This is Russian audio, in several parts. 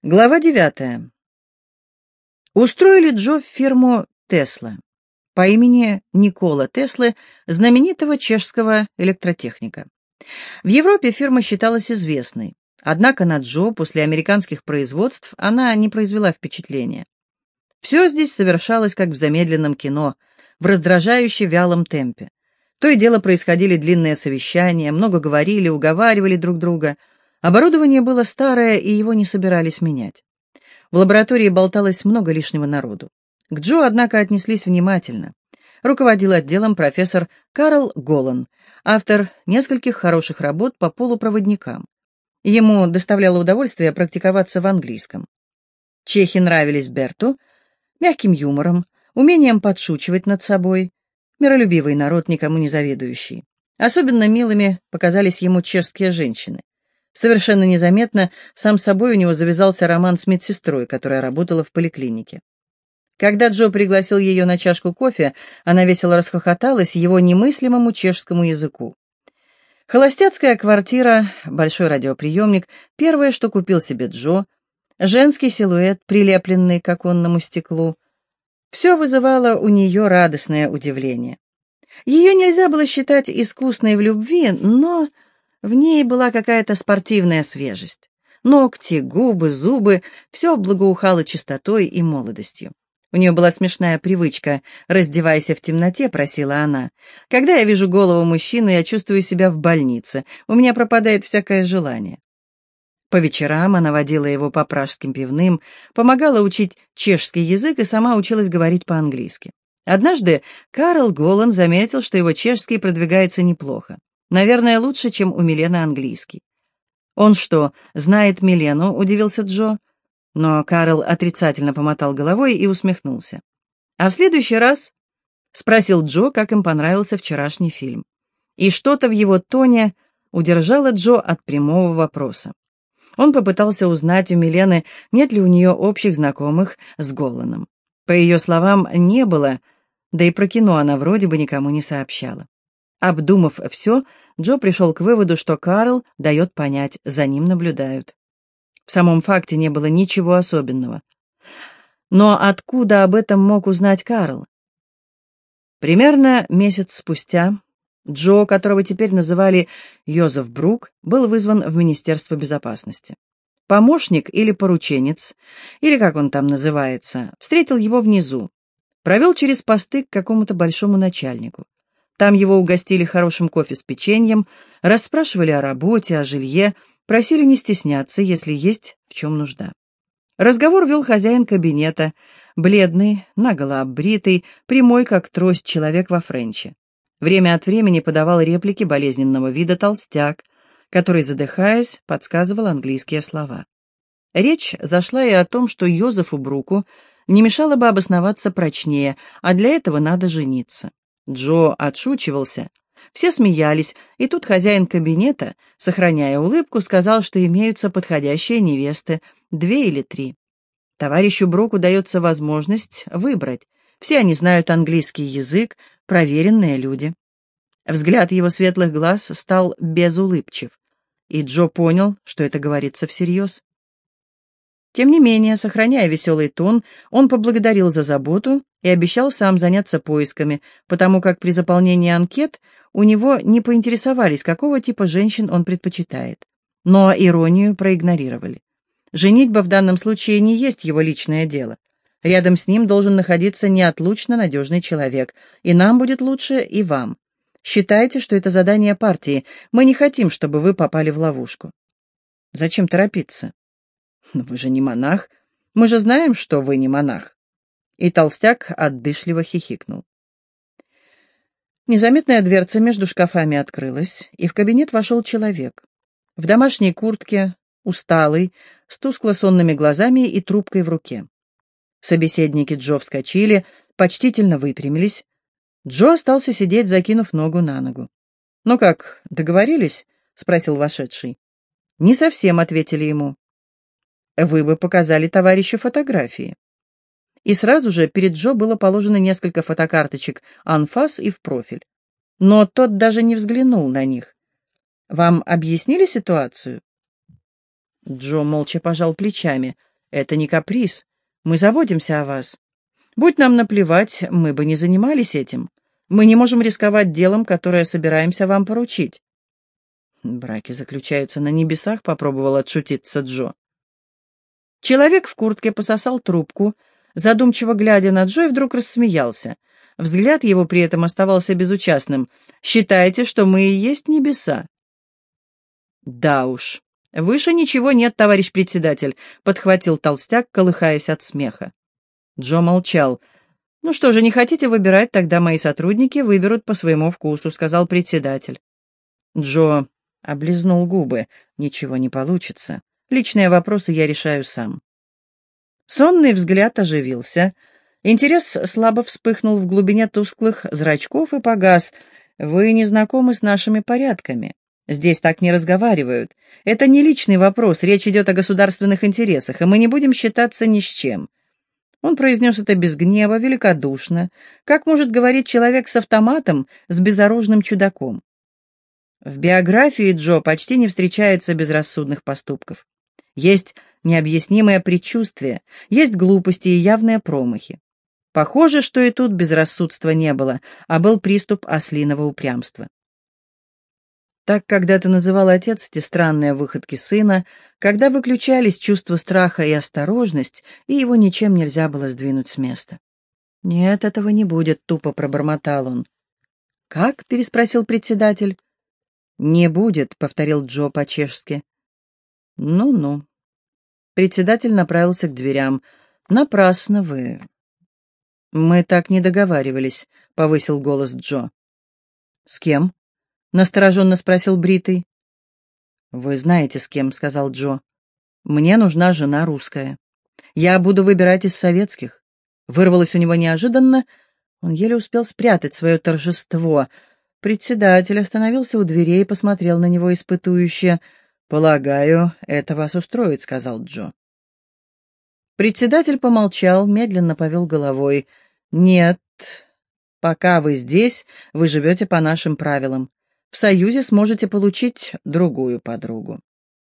Глава 9. Устроили Джо в фирму «Тесла» по имени Никола Теслы, знаменитого чешского электротехника. В Европе фирма считалась известной, однако на Джо после американских производств она не произвела впечатления. Все здесь совершалось как в замедленном кино, в раздражающе вялом темпе. То и дело происходили длинные совещания, много говорили, уговаривали друг друга. Оборудование было старое, и его не собирались менять. В лаборатории болталось много лишнего народу. К Джо, однако, отнеслись внимательно. Руководил отделом профессор Карл Голлан, автор нескольких хороших работ по полупроводникам. Ему доставляло удовольствие практиковаться в английском. Чехи нравились Берту мягким юмором, умением подшучивать над собой, миролюбивый народ, никому не завидующий. Особенно милыми показались ему чешские женщины. Совершенно незаметно сам собой у него завязался роман с медсестрой, которая работала в поликлинике. Когда Джо пригласил ее на чашку кофе, она весело расхохоталась его немыслимому чешскому языку. Холостяцкая квартира, большой радиоприемник, первое, что купил себе Джо, женский силуэт, прилепленный к оконному стеклу. Все вызывало у нее радостное удивление. Ее нельзя было считать искусной в любви, но в ней была какая-то спортивная свежесть. Ногти, губы, зубы — все благоухало чистотой и молодостью. У нее была смешная привычка: «Раздевайся в темноте», — просила она. «Когда я вижу голову мужчины, я чувствую себя в больнице, у меня пропадает всякое желание». По вечерам она водила его по пражским пивным, помогала учить чешский язык и сама училась говорить по-английски. Однажды Карл Голлан заметил, что его чешский продвигается неплохо. Наверное, лучше, чем у Милены английский. «Он что, знает Милену?» — удивился Джо. Но Карл отрицательно помотал головой и усмехнулся. А в следующий раз спросил Джо, как им понравился вчерашний фильм. И что-то в его тоне удержало Джо от прямого вопроса. Он попытался узнать у Милены, нет ли у нее общих знакомых с Голланом. По ее словам, не было, да и про кино она вроде бы никому не сообщала. Обдумав все, Джо пришел к выводу, что Карл дает понять, за ним наблюдают. В самом факте не было ничего особенного. Но откуда об этом мог узнать Карл? Примерно месяц спустя Джо, которого теперь называли Йозеф Брук, был вызван в Министерство безопасности. Помощник или порученец, или как он там называется, встретил его внизу, провел через посты к какому-то большому начальнику. Там его угостили хорошим кофе с печеньем, расспрашивали о работе, о жилье, просили не стесняться, если есть в чем нужда. Разговор вел хозяин кабинета, бледный, наголо оббритый, прямой как трость человек во френче. Время от времени подавал реплики болезненного вида толстяк, который, задыхаясь, подсказывал английские слова. Речь зашла и о том, что Йозефу Бруку не мешало бы обосноваться прочнее, а для этого надо жениться. Джо отшучивался, все смеялись, и тут хозяин кабинета, сохраняя улыбку, сказал, что имеются подходящие невесты, 2 или 3. Товарищу Бруку дается возможность выбрать. Все они знают английский язык, проверенные люди. Взгляд его светлых глаз стал безулыбчив, и Джо понял, что это говорится всерьез. Тем не менее, сохраняя веселый тон, он поблагодарил за заботу и обещал сам заняться поисками, потому как при заполнении анкет у него не поинтересовались, какого типа женщин он предпочитает. Но иронию проигнорировали. Женитьба в данном случае не есть его личное дело. Рядом с ним должен находиться неотлучно надежный человек, и нам будет лучше, и вам. Считайте, что это задание партии. Мы не хотим, чтобы вы попали в ловушку. Зачем торопиться? Но вы же не монах. Мы же знаем, что вы не монах. И толстяк отдышливо хихикнул. Незаметная дверца между шкафами открылась, и в кабинет вошел человек. В домашней куртке, усталый, с тускло-сонными глазами и трубкой в руке. Собеседники Джо вскочили, почтительно выпрямились. Джо остался сидеть, закинув ногу на ногу. «Ну как, договорились?» — спросил вошедший. «Не совсем», — ответили ему. «Вы бы показали товарищу фотографии». И сразу же перед Джо было положено несколько фотокарточек анфас и в профиль. Но тот даже не взглянул на них. «Вам объяснили ситуацию?» Джо молча пожал плечами. Это не каприз. Мы заботимся о вас. Будь нам наплевать, мы бы не занимались этим. Мы не можем рисковать делом, которое собираемся вам поручить». «Браки заключаются на небесах», — попробовал отшутиться Джо. Человек в куртке пососал трубку, задумчиво глядя на Джо, и вдруг рассмеялся. Взгляд его при этом оставался безучастным. «Считаете, что мы и есть небеса?» «Да уж, выше ничего нет, товарищ председатель», — подхватил толстяк, колыхаясь от смеха. Джо молчал. «Ну что же, не хотите выбирать, тогда мои сотрудники выберут по своему вкусу», — сказал председатель. Джо облизнул губы. «Ничего не получится. Личные вопросы я решаю сам». Сонный взгляд оживился. Интерес слабо вспыхнул в глубине тусклых зрачков и погас. «Вы не знакомы с нашими порядками. Здесь так не разговаривают. Это не личный вопрос, речь идет о государственных интересах, и мы не будем считаться ни с чем». Он произнес это без гнева, великодушно, как может говорить человек с автоматом, с безоружным чудаком. В биографии Джо почти не встречается безрассудных поступков. Есть необъяснимое предчувствие, есть глупости и явные промахи. Похоже, что и тут безрассудства не было, а был приступ ослиного упрямства. Так когда-то называл отец эти странные выходки сына, когда выключались чувство страха и осторожность, и его ничем нельзя было сдвинуть с места. «Нет, этого не будет», — тупо пробормотал он. «Как?» — переспросил председатель. «Не будет», — повторил Джо по-чешски. «Ну-ну». Председатель направился к дверям. «Напрасно вы». «Мы так не договаривались», — повысил голос Джо. «С кем?» — настороженно спросил Бритый. «Вы знаете, с кем», — сказал Джо. «Мне нужна жена русская. Я буду выбирать из советских». Вырвалось у него неожиданно. Он еле успел спрятать свое торжество. Председатель остановился у дверей и посмотрел на него испытующе. «Полагаю, это вас устроит», — сказал Джо. Председатель помолчал, медленно повел головой. «Нет, пока вы здесь, вы живете по нашим правилам. В Союзе сможете получить другую подругу».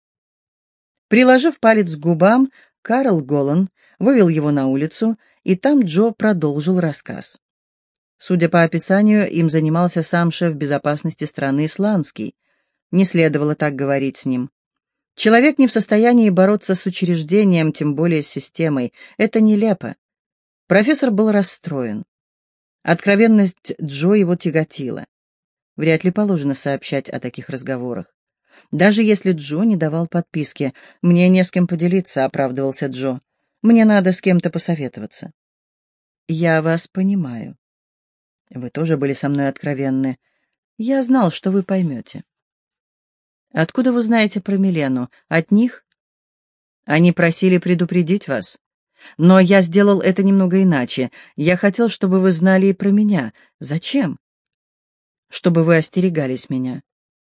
Приложив палец к губам, Карл Голлан вывел его на улицу, и там Джо продолжил рассказ. Судя по описанию, им занимался сам шеф безопасности страны Исландский. Не следовало так говорить с ним. Человек не в состоянии бороться с учреждением, тем более с системой. Это нелепо. Профессор был расстроен. Откровенность Джо его тяготила. Вряд ли положено сообщать о таких разговорах. Даже если Джо не давал подписки. «Мне не с кем поделиться», — оправдывался Джо. «Мне надо с кем-то посоветоваться». «Я вас понимаю. Вы тоже были со мной откровенны. Я знал, что вы поймете». «Откуда вы знаете про Милену? От них?» «Они просили предупредить вас. Но я сделал это немного иначе. Я хотел, чтобы вы знали и про меня. Зачем?» «Чтобы вы остерегались меня».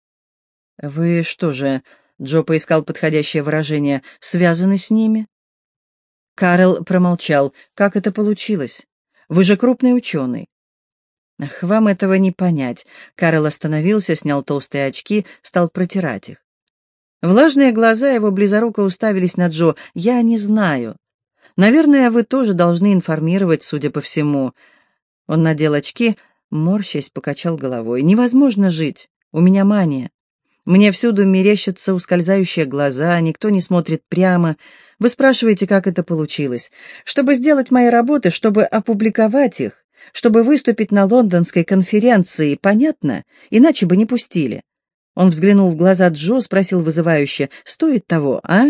«Вы что же...» — Джо поискал подходящее выражение. «Связаны с ними?» Карл промолчал. «Как это получилось? Вы же крупный ученый». «Ах, вам этого не понять». Карл остановился, снял толстые очки, стал протирать их. Влажные глаза его близоруко уставились на Джо. «Я не знаю. Наверное, вы тоже должны информировать, судя по всему». Он надел очки, морщась, покачал головой. «Невозможно жить. У меня мания. Мне всюду мерещатся ускользающие глаза, никто не смотрит прямо. Вы спрашиваете, как это получилось. Чтобы сделать мои работы, чтобы опубликовать их, чтобы выступить на лондонской конференции, понятно? Иначе бы не пустили». Он взглянул в глаза Джо, спросил вызывающе: «Стоит того, а?»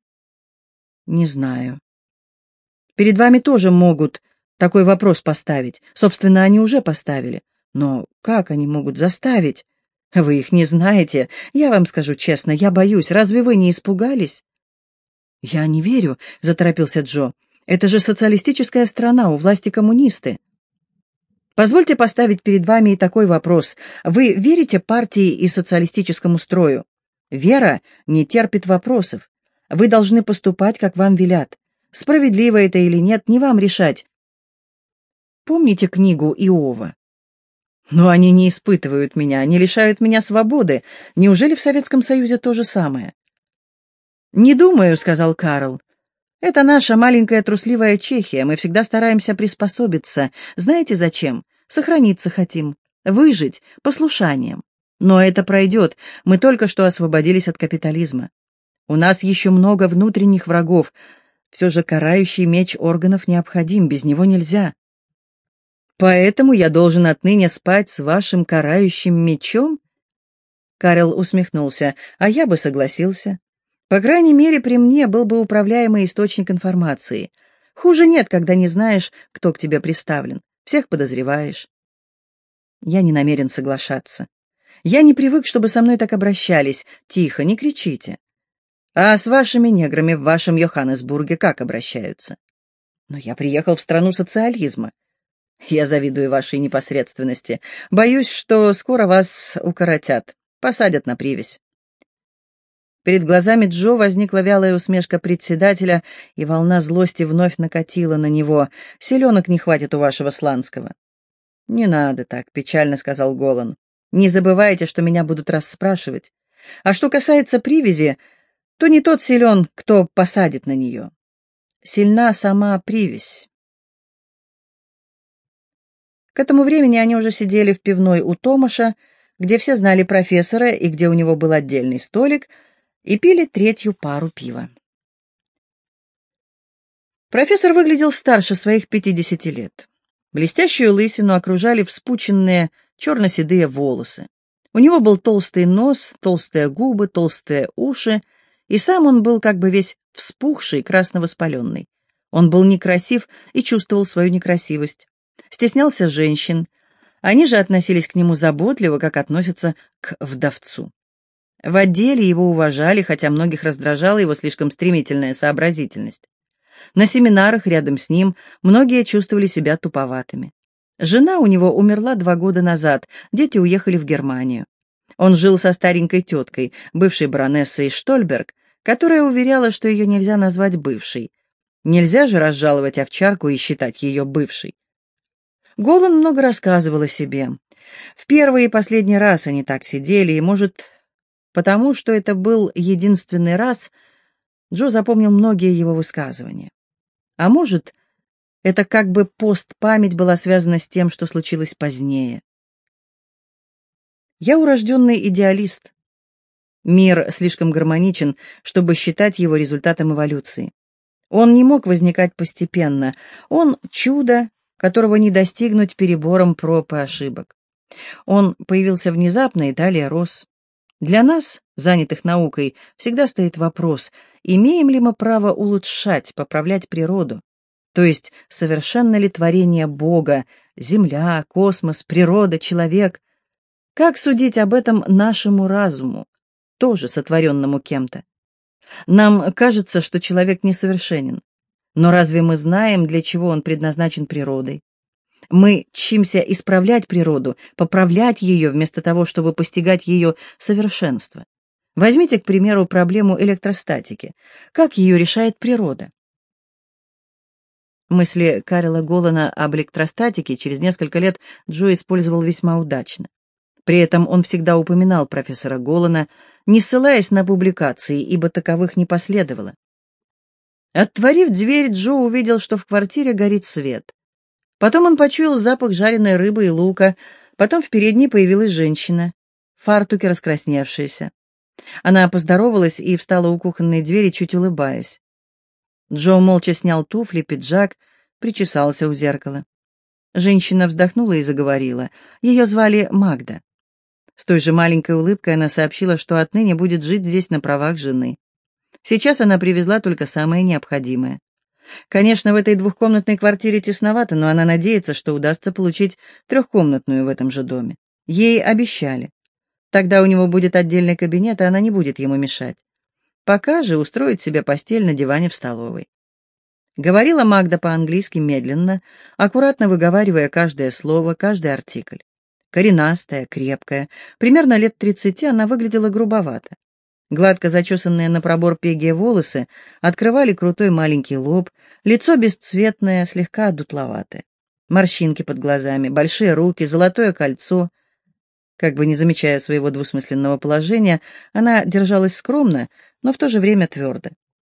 «Не знаю». «Перед вами тоже могут такой вопрос поставить. Собственно, они уже поставили. Но как они могут заставить? Вы их не знаете. Я вам скажу честно, я боюсь. Разве вы не испугались?» «Я не верю», — заторопился Джо. «Это же социалистическая страна, у власти коммунисты». «Позвольте поставить перед вами и такой вопрос. Вы верите партии и социалистическому строю? Вера не терпит вопросов. Вы должны поступать, как вам велят. Справедливо это или нет, не вам решать. Помните книгу Иова? Но они не испытывают меня, они лишают меня свободы. Неужели в Советском Союзе то же самое?» «Не думаю», — сказал Карл. Это наша маленькая трусливая Чехия, мы всегда стараемся приспособиться. Знаете зачем? Сохраниться хотим, выжить послушанием. Но это пройдет, мы только что освободились от капитализма. У нас еще много внутренних врагов, все же карающий меч органов необходим, без него нельзя. Поэтому я должен отныне спать с вашим карающим мечом? Карел усмехнулся, а я бы согласился. По крайней мере, при мне был бы управляемый источник информации. Хуже нет, когда не знаешь, кто к тебе приставлен. Всех подозреваешь. Я не намерен соглашаться. Я не привык, чтобы со мной так обращались. Тихо, не кричите. А с вашими неграми в вашем Йоханнесбурге как обращаются? Но я приехал в страну социализма. Я завидую вашей непосредственности. Боюсь, что скоро вас укоротят, посадят на привязь. Перед глазами Джо возникла вялая усмешка председателя, и волна злости вновь накатила на него. «Селенок не хватит у вашего Сланского». «Не надо так», — печально сказал Голан. «Не забывайте, что меня будут расспрашивать. А что касается привязи, то не тот силен, кто посадит на нее. Сильна сама привязь». К этому времени они уже сидели в пивной у Томаша, где все знали профессора и где у него был отдельный столик, и пили третью пару пива. Профессор выглядел старше своих 50 лет. Блестящую лысину окружали вспученные черно-седые волосы. У него был толстый нос, толстые губы, толстые уши, и сам он был как бы весь вспухший, красно-воспаленный. Он был некрасив и чувствовал свою некрасивость. Стеснялся женщин. Они же относились к нему заботливо, как относятся к вдовцу. В отделе его уважали, хотя многих раздражала его слишком стремительная сообразительность. На семинарах рядом с ним многие чувствовали себя туповатыми. Жена у него умерла 2 года назад, дети уехали в Германию. Он жил со старенькой теткой, бывшей баронессой Штольберг, которая уверяла, что ее нельзя назвать бывшей. Нельзя же разжаловать овчарку и считать ее бывшей. Голан много рассказывал о себе. В первый и последний раз они так сидели, и, может, потому что это был единственный раз, Джо запомнил многие его высказывания. А может, это как бы постпамять была связана с тем, что случилось позднее. Я урожденный идеалист. Мир слишком гармоничен, чтобы считать его результатом эволюции. Он не мог возникать постепенно. Он чудо, которого не достигнуть перебором проб и ошибок. Он появился внезапно и далее рос. Для нас, занятых наукой, всегда стоит вопрос, имеем ли мы право улучшать, поправлять природу, то есть совершенно ли творение Бога, Земля, космос, природа, человек. Как судить об этом нашему разуму, тоже сотворенному кем-то? Нам кажется, что человек несовершенен, но разве мы знаем, для чего он предназначен природой? Мы чимся исправлять природу, поправлять ее, вместо того, чтобы постигать ее совершенство. Возьмите, к примеру, проблему электростатики. Как ее решает природа? Мысли Карела Голана об электростатике через несколько лет Джо использовал весьма удачно. При этом он всегда упоминал профессора Голана, не ссылаясь на публикации, ибо таковых не последовало. Отворив дверь, Джо увидел, что в квартире горит свет. Потом он почуял запах жареной рыбы и лука, потом в передней появилась женщина, в фартуке раскрасневшаяся. Она поздоровалась и встала у кухонной двери, чуть улыбаясь. Джо молча снял туфли, пиджак, причесался у зеркала. Женщина вздохнула и заговорила. Ее звали Магда. С той же маленькой улыбкой она сообщила, что отныне будет жить здесь на правах жены. Сейчас она привезла только самое необходимое. Конечно, в этой двухкомнатной квартире тесновато, но она надеется, что удастся получить трехкомнатную в этом же доме. Ей обещали. Тогда у него будет отдельный кабинет, и она не будет ему мешать. Пока же устроит себе постель на диване в столовой. Говорила Магда по-английски медленно, аккуратно выговаривая каждое слово, каждый артикль. Коренастая, крепкая, примерно лет 30 она выглядела грубовато. Гладко зачесанные на пробор пегие волосы открывали крутой маленький лоб, лицо бесцветное, слегка одутловатое. Морщинки под глазами, большие руки, золотое кольцо. Как бы не замечая своего двусмысленного положения, она держалась скромно, но в то же время твердо.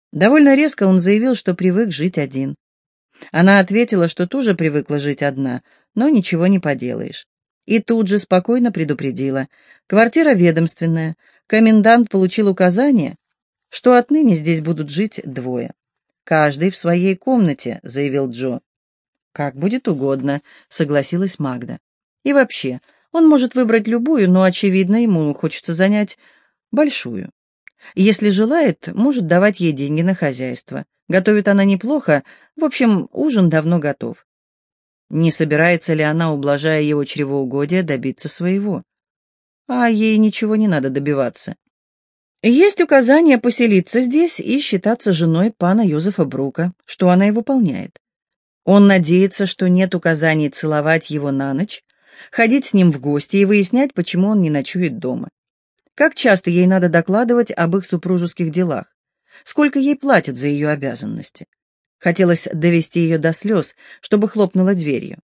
Довольно резко он заявил, что привык жить один. Она ответила, что тоже привыкла жить одна, но ничего не поделаешь. И тут же спокойно предупредила. Квартира ведомственная, комендант получил указание, что отныне здесь будут жить двое. «Каждый в своей комнате», — заявил Джо. «Как будет угодно», — согласилась Магда. «И вообще, он может выбрать любую, но, очевидно, ему хочется занять большую. Если желает, может давать ей деньги на хозяйство. Готовит она неплохо, в общем, ужин давно готов. Не собирается ли она, ублажая его чревоугодие, добиться своего? А ей ничего не надо добиваться. Есть указание поселиться здесь и считаться женой пана Йозефа Брука, что она и выполняет. Он надеется, что нет указаний целовать его на ночь, ходить с ним в гости и выяснять, почему он не ночует дома. Как часто ей надо докладывать об их супружеских делах? Сколько ей платят за ее обязанности? Хотелось довести ее до слез, чтобы хлопнула дверью.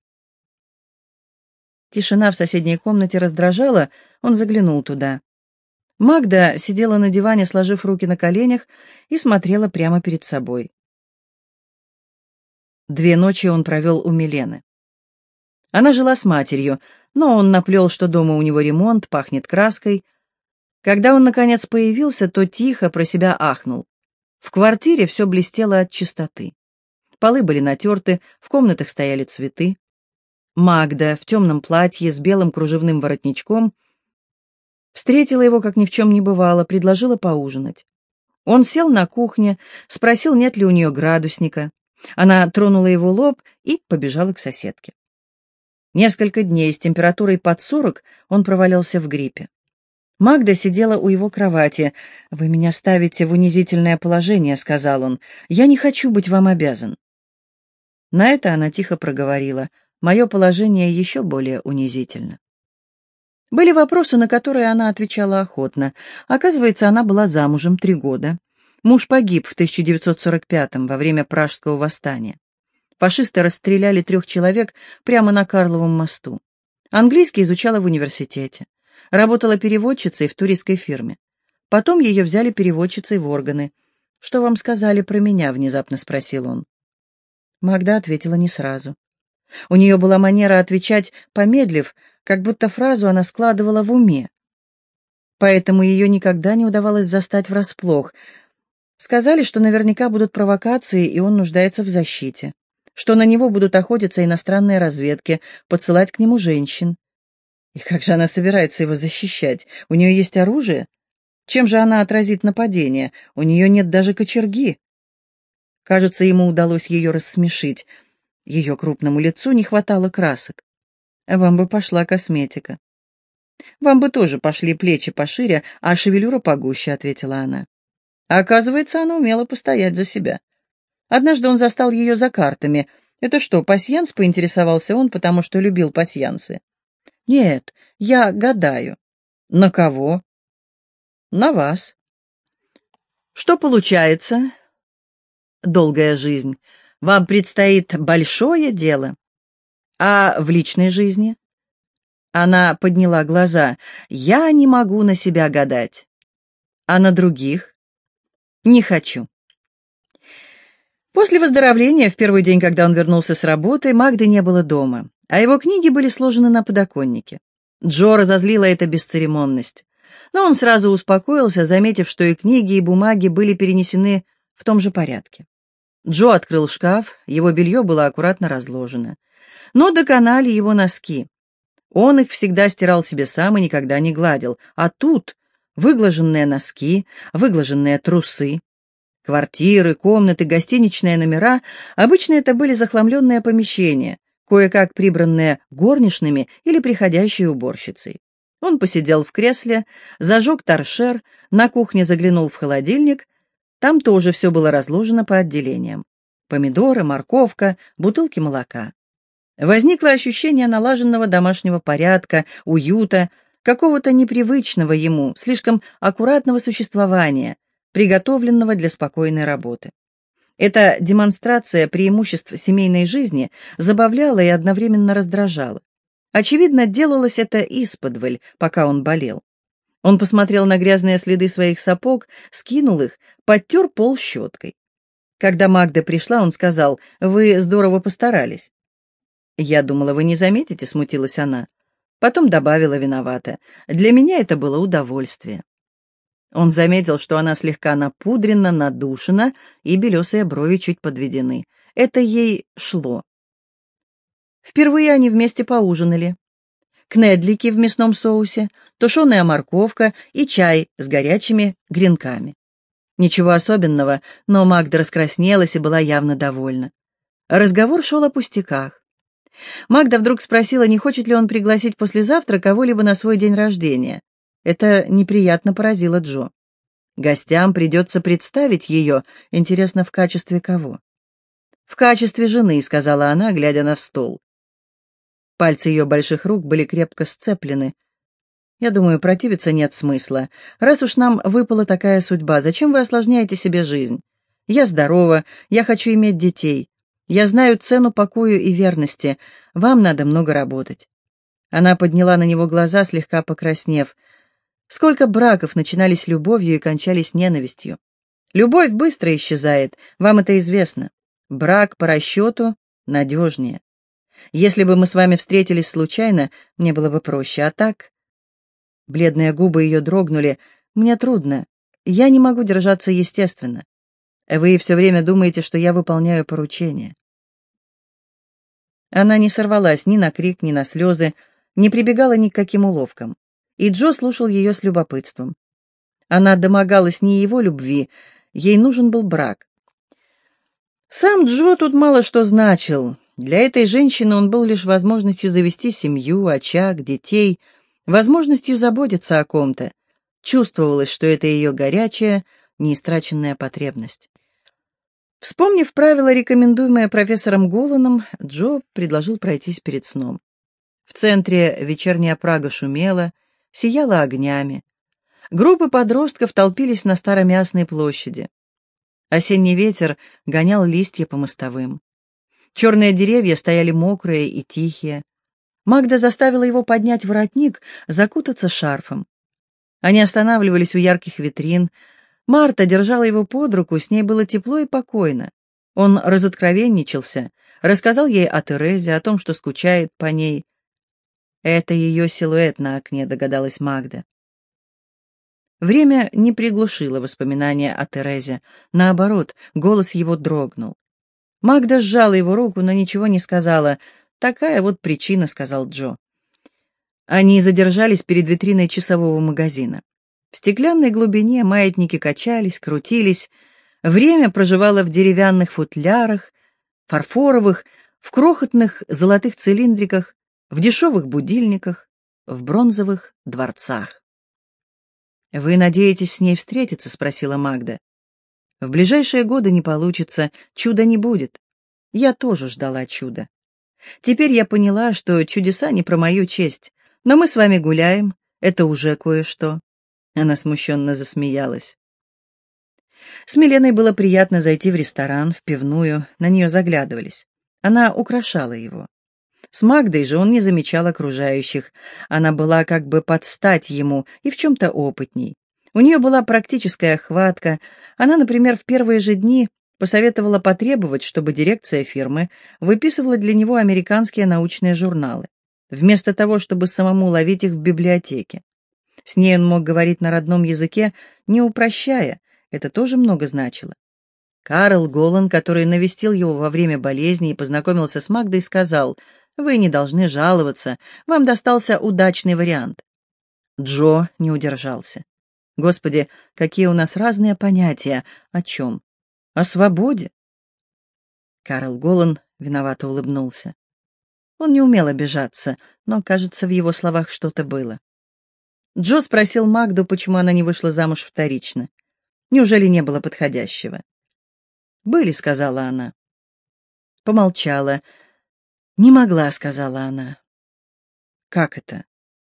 Тишина в соседней комнате раздражала, он заглянул туда. Магда сидела на диване, сложив руки на коленях, и смотрела прямо перед собой. 2 ночи он провел у Милены. Она жила с матерью, но он наплел, что дома у него ремонт, пахнет краской. Когда он, наконец, появился, то тихо про себя ахнул. В квартире все блестело от чистоты. Полы были натерты, в комнатах стояли цветы. Магда в темном платье с белым кружевным воротничком встретила его, как ни в чем не бывало, предложила поужинать. Он сел на кухне, спросил, нет ли у нее градусника. Она тронула его лоб и побежала к соседке. Несколько дней с температурой под 40 он провалился в гриппе. Магда сидела у его кровати. «Вы меня ставите в унизительное положение», — сказал он. «Я не хочу быть вам обязан». На это она тихо проговорила. «Мое положение еще более унизительно». Были вопросы, на которые она отвечала охотно. Оказывается, она была замужем 3 года. Муж погиб в 1945-м во время Пражского восстания. Фашисты расстреляли 3 человек прямо на Карловом мосту. Английский изучала в университете. Работала переводчицей в туристской фирме. Потом ее взяли переводчицей в органы. «Что вам сказали про меня?» — внезапно спросил он. Магда ответила не сразу. У нее была манера отвечать, помедлив, как будто фразу она складывала в уме. Поэтому ее никогда не удавалось застать врасплох. Сказали, что наверняка будут провокации, и он нуждается в защите. Что на него будут охотиться иностранные разведки, подсылать к нему женщин. И как же она собирается его защищать? У нее есть оружие? Чем же она отразит нападение? У нее нет даже кочерги. Кажется, ему удалось ее рассмешить. Ее крупному лицу не хватало красок. Вам бы пошла косметика. Вам бы тоже пошли плечи пошире, а шевелюра погуще, ответила она. А оказывается, она умела постоять за себя. Однажды он застал ее за картами. Это что, пасьянс, поинтересовался он, потому что любил пасьянсы. Нет, я гадаю. На кого? На вас. Что получается? Долгая жизнь. Вам предстоит большое дело. А в личной жизни? Она подняла глаза. Я не могу на себя гадать. А на других? Не хочу. После выздоровления, в первый день, когда он вернулся с работы, Магды не было дома, а его книги были сложены на подоконнике. Джо разозлила эта бесцеремонность. Но он сразу успокоился, заметив, что и книги, и бумаги были перенесены в том же порядке. Джо открыл шкаф, его белье было аккуратно разложено. Но доконали его носки. Он их всегда стирал себе сам и никогда не гладил. А тут выглаженные носки, выглаженные трусы. Квартиры, комнаты, гостиничные номера — обычно это были захламленные помещения, кое-как прибранные горничными или приходящей уборщицей. Он посидел в кресле, зажег торшер, на кухне заглянул в холодильник. Там тоже все было разложено по отделениям. Помидоры, морковка, бутылки молока. Возникло ощущение налаженного домашнего порядка, уюта, какого-то непривычного ему, слишком аккуратного существования, приготовленного для спокойной работы. Эта демонстрация преимуществ семейной жизни забавляла и одновременно раздражала. Очевидно, делалось это исподволь, пока он болел. Он посмотрел на грязные следы своих сапог, скинул их, подтер пол щеткой. Когда Магда пришла, он сказал: «Вы здорово постарались». «Я думала, вы не заметите», — смутилась она. Потом добавила виновата: «Для меня это было удовольствие». Он заметил, что она слегка напудрена, надушена, и белесые брови чуть подведены. Это ей шло. Впервые они вместе поужинали. Кнедлики в мясном соусе, тушеная морковка и чай с горячими гренками. Ничего особенного, но Магда раскраснелась и была явно довольна. Разговор шел о пустяках. Магда вдруг спросила, не хочет ли он пригласить послезавтра кого-либо на свой день рождения. Это неприятно поразило Джо. Гостям придется представить ее, интересно, в качестве кого? «В качестве жены», — сказала она, глядя на стол. Пальцы ее больших рук были крепко сцеплены. «Я думаю, противиться нет смысла. Раз уж нам выпала такая судьба, зачем вы осложняете себе жизнь? Я здорова, я хочу иметь детей. Я знаю цену покою и верности. Вам надо много работать». Она подняла на него глаза, слегка покраснев. Сколько браков начинались любовью и кончались ненавистью. Любовь быстро исчезает, вам это известно. Брак по расчету надежнее. Если бы мы с вами встретились случайно, мне было бы проще, а так... Бледные губы ее дрогнули. «Мне трудно. Я не могу держаться естественно. Вы все время думаете, что я выполняю поручения». Она не сорвалась ни на крик, ни на слезы, не прибегала ни к каким уловкам. И Джо слушал ее с любопытством. Она домогалась не его любви, ей нужен был брак. Сам Джо тут мало что значил. Для этой женщины он был лишь возможностью завести семью, очаг, детей, возможностью заботиться о ком-то. Чувствовалось, что это ее горячая, неистраченная потребность. Вспомнив правила, рекомендуемые профессором Голланом, Джо предложил пройтись перед сном. В центре вечерняя Прага шумела, сияла огнями. Группы подростков толпились на Старомясной площади. Осенний ветер гонял листья по мостовым. Черные деревья стояли мокрые и тихие. Магда заставила его поднять воротник, закутаться шарфом. Они останавливались у ярких витрин. Марта держала его под руку, с ней было тепло и покойно. Он разоткровенничался, рассказал ей о Терезе, о том, что скучает по ней. «Это ее силуэт на окне», — догадалась Магда. Время не приглушило воспоминания о Терезе. Наоборот, голос его дрогнул. Магда сжала его руку, но ничего не сказала. «Такая вот причина», — сказал Джо. Они задержались перед витриной часового магазина. В стеклянной глубине маятники качались, крутились. Время проживало в деревянных футлярах, фарфоровых, в крохотных золотых цилиндриках, в дешевых будильниках, в бронзовых дворцах. «Вы надеетесь с ней встретиться?» — спросила Магда. «В ближайшие годы не получится, чуда не будет. Я тоже ждала чуда. Теперь я поняла, что чудеса не про мою честь, но мы с вами гуляем, это уже кое-что». Она смущенно засмеялась. С Миленой было приятно зайти в ресторан, в пивную, на нее заглядывались. Она украшала его. С Магдой же он не замечал окружающих. Она была как бы под стать ему и в чем-то опытней. У нее была практическая хватка. Она, например, в первые же дни посоветовала потребовать, чтобы дирекция фирмы выписывала для него американские научные журналы, вместо того, чтобы самому ловить их в библиотеке. С ней он мог говорить на родном языке, не упрощая, это тоже много значило. Карл Голлан, который навестил его во время болезни и познакомился с Магдой, сказал: «Вы не должны жаловаться, вам достался удачный вариант». Джо не удержался. Господи, какие у нас разные понятия. О чем? О свободе. Карл Голлан виновато улыбнулся. Он не умел обижаться, но, кажется, в его словах что-то было. Джо спросил Магду, почему она не вышла замуж вторично. Неужели не было подходящего? «Были», — сказала она. Помолчала. «Не могла», — сказала она. «Как это?»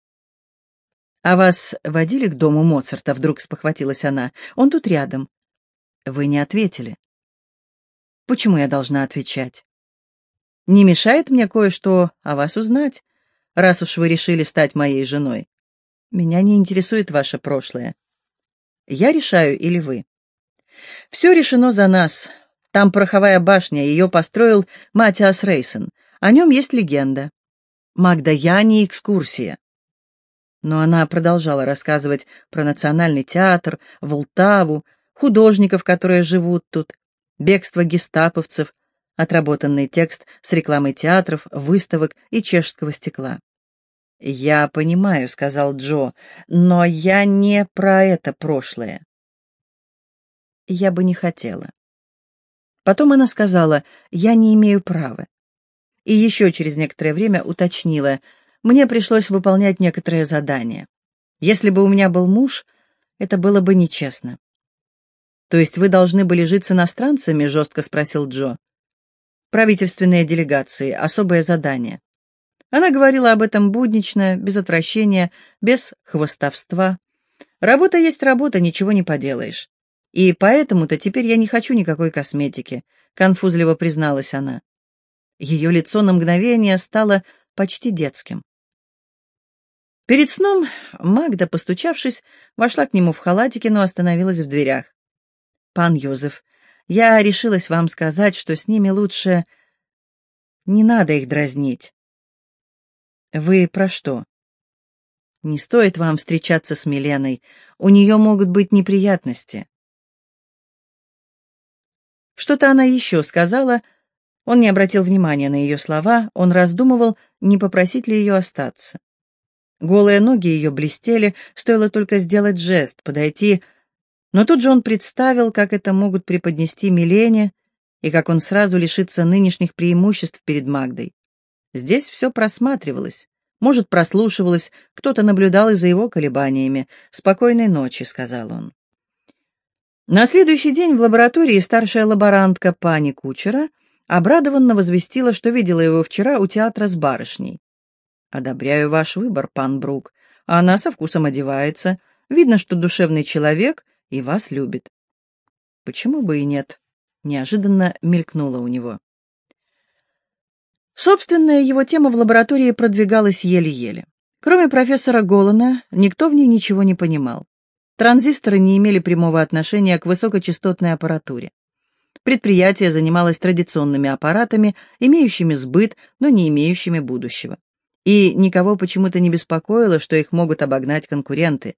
«А вас водили к дому Моцарта?» — вдруг спохватилась она. «Он тут рядом». «Вы не ответили». «Почему я должна отвечать?» «Не мешает мне кое-что о вас узнать, раз уж вы решили стать моей женой». Меня не интересует ваше прошлое. Я решаю или вы? Все решено за нас. Там пороховая башня, ее построил Матиас Рейсен. О нем есть легенда. Магда, я не экскурсия. Но она продолжала рассказывать про национальный театр, Волтаву, художников, которые живут тут, бегство гестаповцев, отработанный текст с рекламой театров, выставок и чешского стекла. «Я понимаю», — сказал Джо, — «но я не про это прошлое». «Я бы не хотела». Потом она сказала: «Я не имею права». И еще через некоторое время уточнила: «Мне пришлось выполнять некоторые задания. Если бы у меня был муж, это было бы нечестно». «То есть вы должны были жить с иностранцами?» — жестко спросил Джо. «Правительственные делегации, особое задание». Она говорила об этом буднично, без отвращения, без хвастовства. «Работа есть работа, ничего не поделаешь. И поэтому-то теперь я не хочу никакой косметики», — конфузливо призналась она. Ее лицо на мгновение стало почти детским. Перед сном Магда, постучавшись, вошла к нему в халатике, но остановилась в дверях. «Пан Йозеф, я решилась вам сказать, что с ними лучше... Не надо их дразнить». «Вы про что?» «Не стоит вам встречаться с Миленой. У нее могут быть неприятности». Что-то она еще сказала. Он не обратил внимания на ее слова, он раздумывал, не попросить ли ее остаться. Голые ноги ее блестели, стоило только сделать жест, подойти, но тут же он представил, как это могут преподнести Милене, и как он сразу лишится нынешних преимуществ перед Магдой. Здесь все просматривалось, может, прослушивалось, кто-то наблюдал и за его колебаниями. «Спокойной ночи», — сказал он. На следующий день в лаборатории старшая лаборантка пани Кучера обрадованно возвестила, что видела его вчера у театра с барышней. «Одобряю ваш выбор, пан Брук. Она со вкусом одевается. Видно, что душевный человек и вас любит». «Почему бы и нет?» — неожиданно мелькнуло у него. Собственная его тема в лаборатории продвигалась еле-еле. Кроме профессора Голлана, никто в ней ничего не понимал. Транзисторы не имели прямого отношения к высокочастотной аппаратуре. Предприятие занималось традиционными аппаратами, имеющими сбыт, но не имеющими будущего. И никого почему-то не беспокоило, что их могут обогнать конкуренты.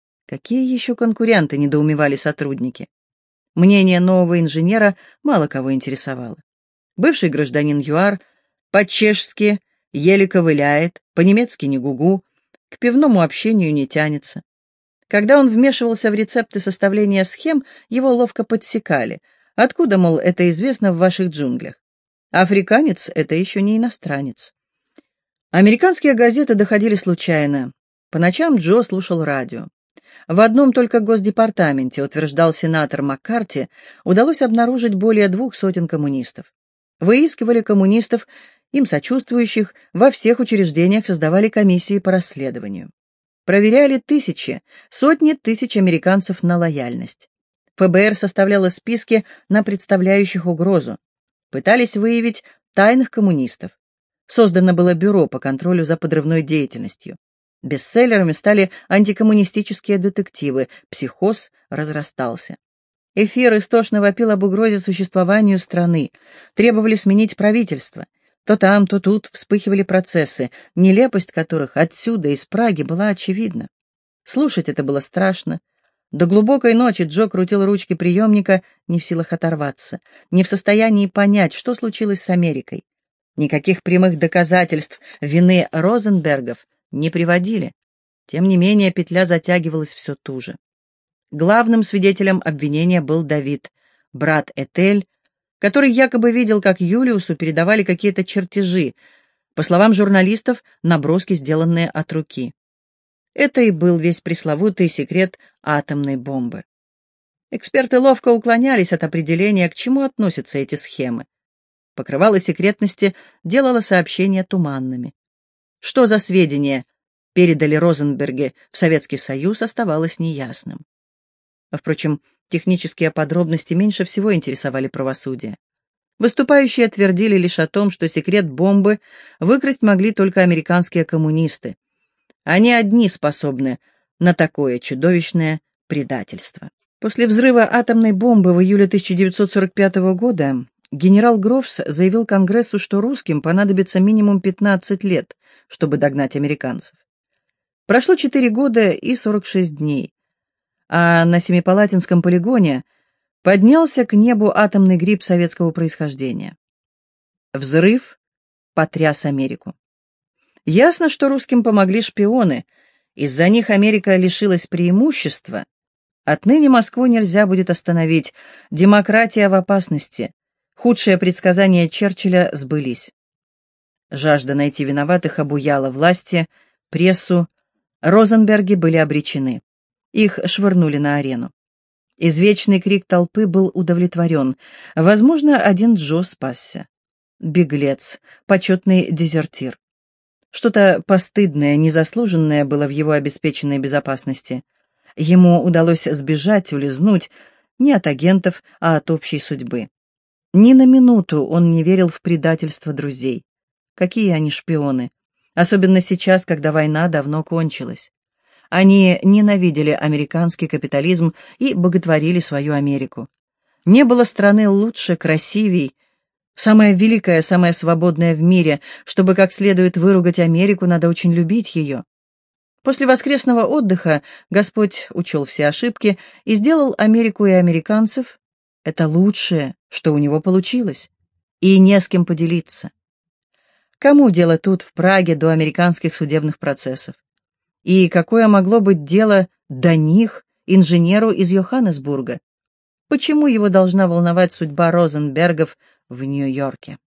Какие еще конкуренты, недоумевали сотрудники. Мнение нового инженера мало кого интересовало. Бывший гражданин ЮАР по-чешски еле ковыляет, по-немецки не гугу, к пивному общению не тянется. Когда он вмешивался в рецепты составления схем, его ловко подсекали. Откуда, мол, это известно в ваших джунглях? Африканец — это еще не иностранец. Американские газеты доходили случайно. По ночам Джо слушал радио. В одном только Госдепартаменте, утверждал сенатор Маккарти, удалось обнаружить более 200 коммунистов. Выискивали коммунистов, им сочувствующих, во всех учреждениях создавали комиссии по расследованию. Проверяли тысячи, сотни тысяч американцев на лояльность. ФБР составляло списки на представляющих угрозу. Пытались выявить тайных коммунистов. Создано было бюро по контролю за подрывной деятельностью. Бестселлерами стали антикоммунистические детективы, психоз разрастался. Эфир истошно вопил об угрозе существованию страны, требовали сменить правительство. То там, то тут вспыхивали процессы, нелепость которых отсюда, из Праги, была очевидна. Слушать это было страшно. До глубокой ночи Джо крутил ручки приемника, не в силах оторваться, не в состоянии понять, что случилось с Америкой. Никаких прямых доказательств вины Розенбергов не приводили. Тем не менее, петля затягивалась все туже. Главным свидетелем обвинения был Давид, брат Этель, который якобы видел, как Юлиусу передавали какие-то чертежи, по словам журналистов, наброски, сделанные от руки. Это и был весь пресловутый секрет атомной бомбы. Эксперты ловко уклонялись от определения, к чему относятся эти схемы. Покрывало секретности делало сообщения туманными. Что за сведения передали Розенберги в Советский Союз, оставалось неясным. Впрочем, технические подробности меньше всего интересовали правосудие. Выступающие твердили лишь о том, что секрет бомбы выкрасть могли только американские коммунисты. Они одни способны на такое чудовищное предательство. После взрыва атомной бомбы в июле 1945 года генерал Грофс заявил Конгрессу, что русским понадобится минимум 15 лет, чтобы догнать американцев. Прошло 4 года и 46 дней, а на Семипалатинском полигоне поднялся к небу атомный гриб советского происхождения. Взрыв потряс Америку. Ясно, что русским помогли шпионы, из-за них Америка лишилась преимущества. Отныне Москву нельзя будет остановить, демократия в опасности. Худшие предсказания Черчилля сбылись. Жажда найти виноватых обуяла власти, прессу. Розенберги были обречены. Их швырнули на арену. Извечный крик толпы был удовлетворен. Возможно, один Джо спасся. Беглец, почетный дезертир. Что-то постыдное, незаслуженное было в его обеспеченной безопасности. Ему удалось сбежать, улизнуть не от агентов, а от общей судьбы. Ни на минуту он не верил в предательство друзей. Какие они шпионы, особенно сейчас, когда война давно кончилась. Они ненавидели американский капитализм и боготворили свою Америку. Не было страны лучше, красивей, самая великая, самая свободная в мире. Чтобы как следует выругать Америку, надо очень любить ее. После воскресного отдыха Господь учел все ошибки и сделал Америку и американцев это лучшее, что у него получилось, и не с кем поделиться. Кому дело тут, в Праге, до американских судебных процессов? И какое могло быть дело до них, инженеру из Йоханнесбурга? Почему его должна волновать судьба Розенбергов в Нью-Йорке?